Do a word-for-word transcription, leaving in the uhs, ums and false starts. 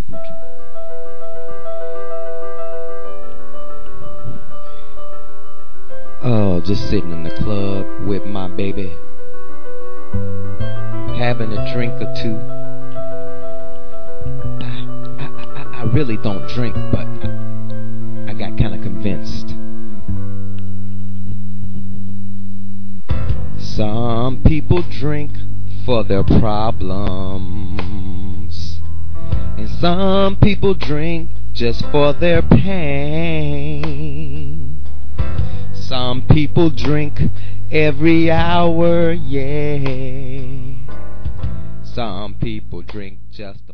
people drink. Oh, just sitting in the club with my baby, having a drink or two. I, I, I, I really don't drink, but I, I got kind of convinced. Some people drink for their problems, and some people drink just for their pain. Some people drink every hour, yeah. Some people drink just